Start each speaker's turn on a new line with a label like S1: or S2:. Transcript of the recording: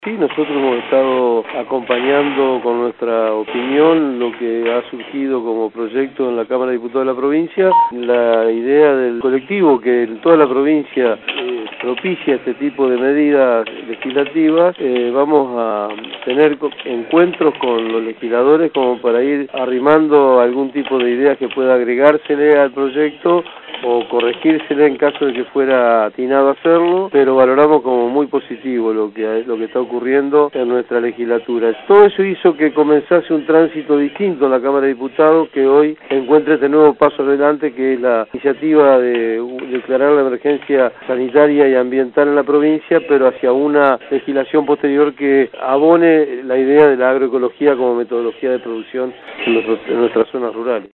S1: Sí, nosotros hemos estado acompañando con nuestra opinión lo que ha surgido como proyecto en la Cámara de Diputados de la provincia, la idea del colectivo que en toda la provincia propicia este tipo de medidas legislativas. Vamos a tener encuentros con los legisladores como para ir arrimando algún tipo de ideas que pueda agregársele al proyecto o corregírsele en caso de que fuera atinado a hacerlo, pero valoramos como muy positivo lo que está ocurriendo en nuestra legislatura. Todo eso hizo que comenzase un tránsito distinto en la Cámara de Diputados, que hoy encuentra este nuevo paso adelante, que es la iniciativa de declarar la emergencia sanitaria y ambiental en la provincia, pero hacia una legislación posterior que abone la idea de la agroecología como metodología de producción en nuestras zonas rurales.